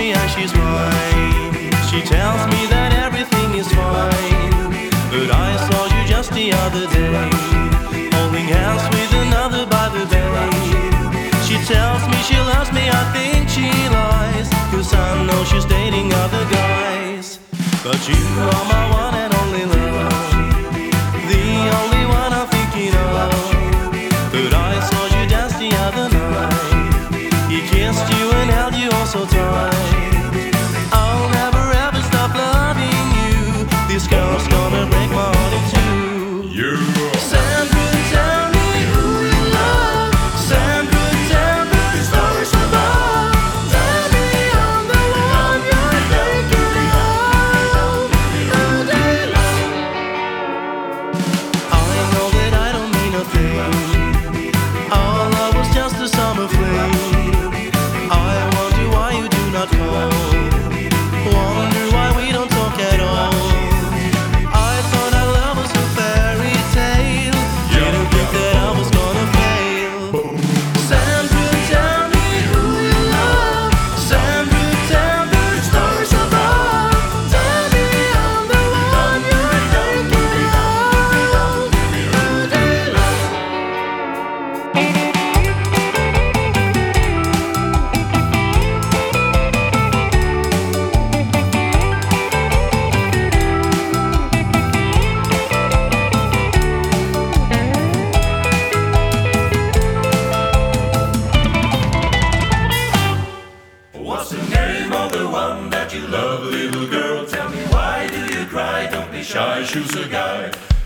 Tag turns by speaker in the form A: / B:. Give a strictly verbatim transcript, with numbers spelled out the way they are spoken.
A: me and she's mine. She tells me that everything is fine, but I saw you just the other day, holding hands with another by the bay. She tells me she loves me, I think she lies, 'cause I know she's dating other guys. But you are my one and only love, the only one I'm thinking of. But I saw you dance the other night, he kissed you and held you all so tight. I'll never ever stop loving you, this girl's gonna break my heart in two.
B: You
A: Sandra, tell me who you love. Sandra, tell me the stories of love. Tell me I'm the one you're thinking of. All day long. I know that I don't mean a thing, our love was just a summer fling. I wonder why you do not call, wonder why we don't talk at all. I thought our love was a fairy tale, didn't think that I was gonna fail. Sandra, tell me who you love. Sandra, tell me the stories of love. Tell me I'm the one you're thinking of. All day long.
B: What's the name of the one that you love, little girl? Tell me, why do you cry? Don't be shy, choose a guy.